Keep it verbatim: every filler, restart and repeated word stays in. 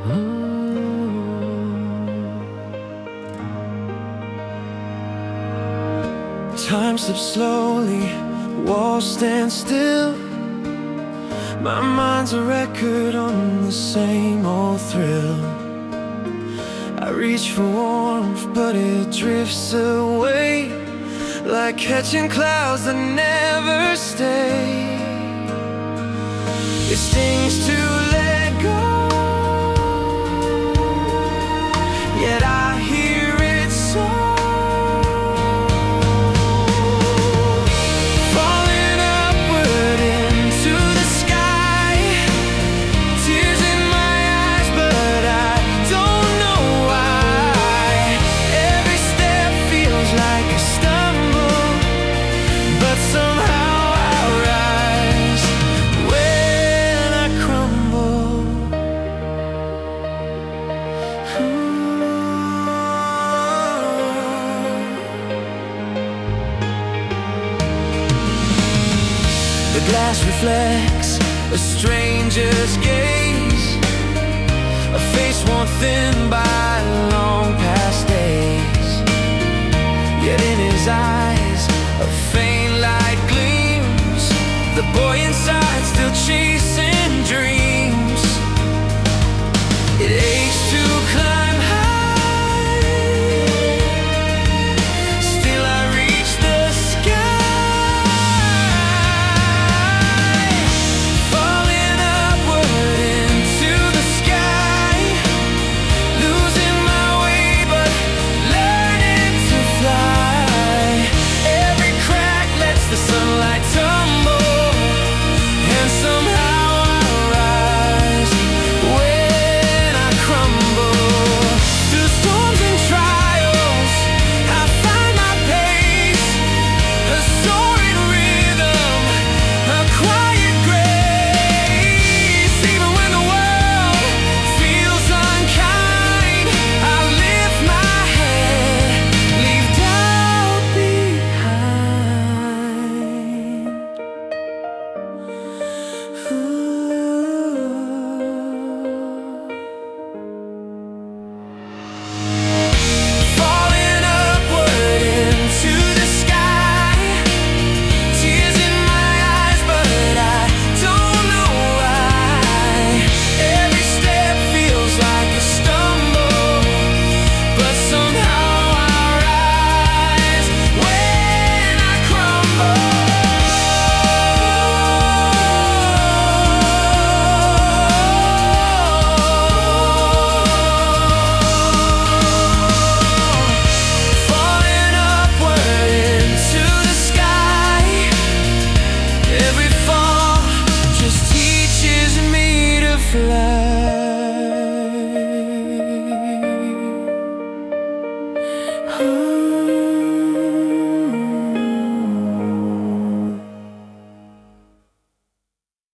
Time slips slowly, walls stand still. My mind's a record on the same old thrill. I reach for warmth, but it drifts away, like catching clouds that never stay. It stings to let go, yet I hear it so. Falling upward into the sky, tears in my eyes, but I don't know why. Every step feels like a stumble, but somehow I rise when I crumble. The glass reflects a stranger's gaze, a face worn thin by long past days. Yet in his eyes a faint light gleams, the boy inside still chasing dreams. It aches to climb high, still I reach the sky. Falling upward into the sky, losing my way but learning to fly. Every crack lets the sunlight tumble, and somehow I rise when I crumble. Through storms and trials, I find my pace, a soaring rhythm, a quiet grace. Even when the world feels unkind, I lift my head, leave doubt behind. Falling upward into the sky, tears in my eyes, but I don't know why. Every step feels like a stumble, but somehow I rise when I crumble. Falling upward into the sky, every fall just teaches me to fly.